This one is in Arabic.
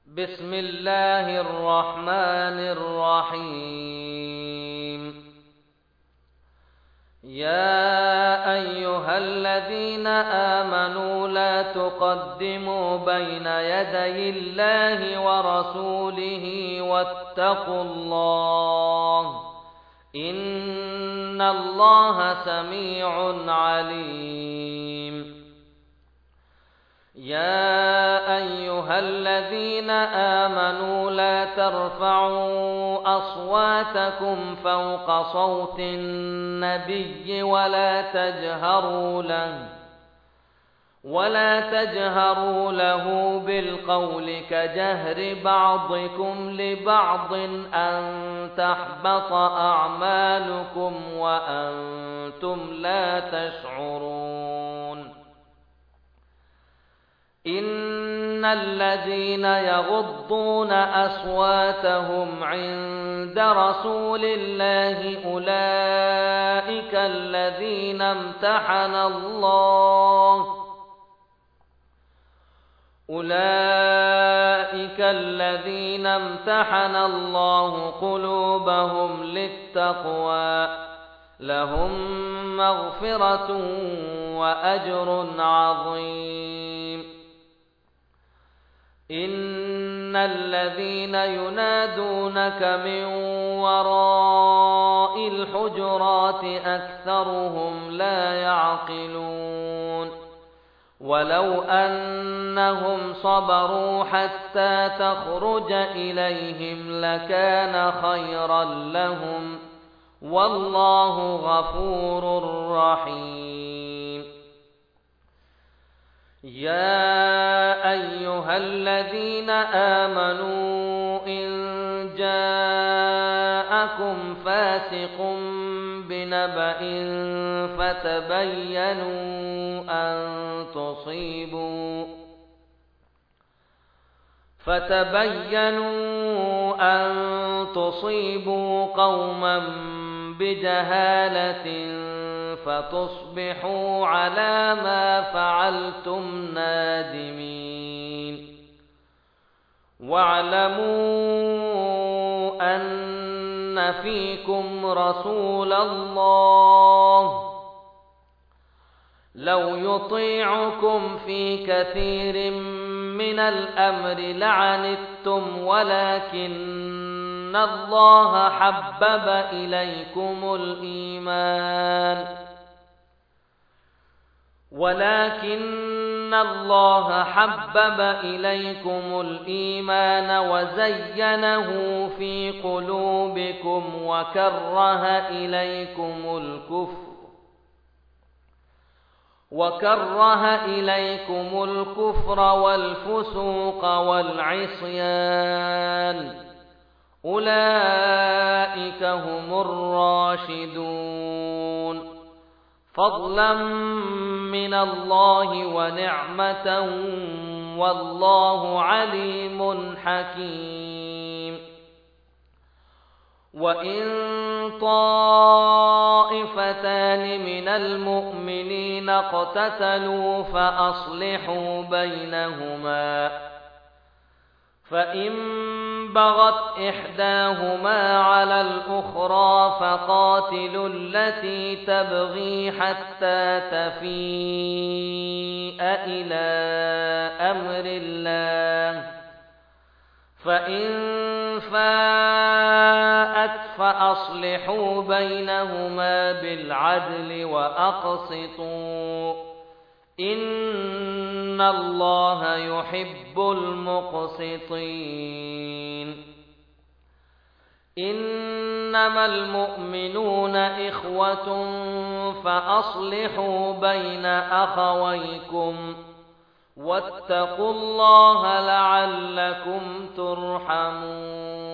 بسم الله الرحمن الرحيم. يا أيها الذين آمنوا لا تقدموا بين يدي الله ورسوله واتقوا الله إن الله سميع عليم. يا أيها الذين آمنوا لا ترفعوا أصواتكم فوق صوت النبي ولا تجهروا له بالقول كجهر بعضكم لبعض أن تحبط أعمالكم وأنتم لا تشعرون. إن الذين يغضون أصواتهم عند رسول الله أولئك الذين امتحن الله قلوبهم للتقوى لهم مغفرة وأجر عظيم. إن الذين ينادونك من وراء الحجرات أكثرهم لا يعقلون. ولو أنهم صبروا حتى تخرج إليهم لكان خيرا لهم والله غفور رحيم. يا أيها الذين آمنوا إن جاءكم فاسق بنبأ فتبينوا أن تصيبوا قوما بجهالة فتصبحوا على ما فعلتم نادمين. واعلموا أن فيكم رسول الله لو يطيعكم في كثير من الأمر لعنتم ولكن الله حبب إليكم الإيمان وزينه في قلوبكم وكره إليكم الكفر والفسوق والعصيان أولئك هم الراشدون فضلا من الله ونعمة والله عليم حكيم. وإن طائفتان من المؤمنين اقتتلوا فأصلحوا بينهما فإن بغت إحداهما على الأخرى فقاتلوا التي تبغي حتى تفيء إلى أمر الله فإن فاءت فأصلحوا بينهما بالعدل وأقسطوا إن الله يحب المقسطين. إنما المؤمنون إخوة فأصلحوا بين أخويكم واتقوا الله لعلكم ترحمون.